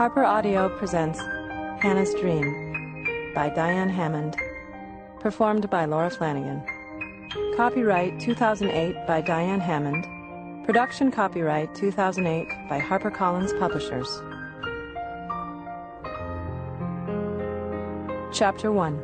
Harper Audio presents Hannah's Dream by Diane Hammond, performed by Laura Flanagan. Copyright 2008 by Diane Hammond. Production copyright 2008 by HarperCollins Publishers. Chapter 1.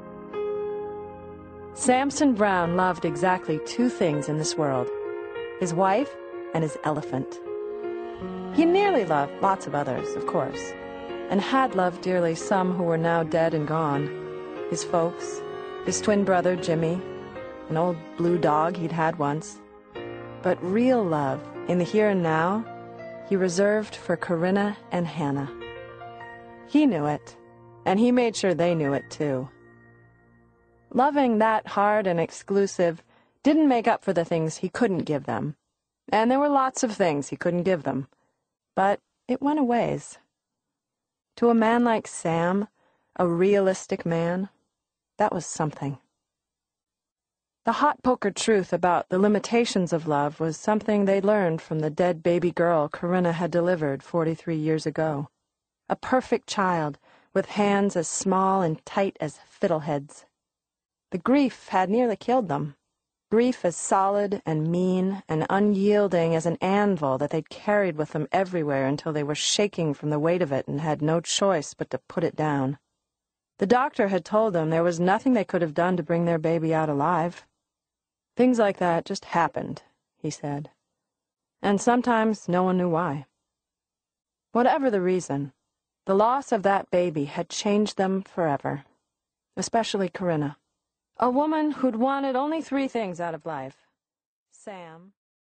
Samson Brown loved exactly two things in this world: his wife and his elephant. He nearly loved lots of others, of course, and had loved dearly some who were now dead and gone. His folks, his twin brother Jimmy, an old blue dog he'd had once. But real love, in the here and now, he reserved for Corinna and Hannah. He knew it, and he made sure they knew it too. Loving that hard and exclusive didn't make up for the things he couldn't give them, and there were lots of things he couldn't give them. But it went a ways. To a man like Sam, a realistic man, that was something. The hot poker truth about the limitations of love was something they learned from the dead baby girl Corinna had delivered 43 years ago. A perfect child with hands as small and tight as fiddleheads. The grief had nearly killed them. Grief as solid and mean and unyielding as an anvil that they'd carried with them everywhere until they were shaking from the weight of it and had no choice but to put it down. The doctor had told them there was nothing they could have done to bring their baby out alive. Things like that just happened, he said. And sometimes no one knew why. Whatever the reason, the loss of that baby had changed them forever, especially Corinna. A woman who'd wanted only three things out of life: Sam,